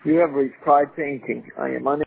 You have reached Pride Painting. I am unable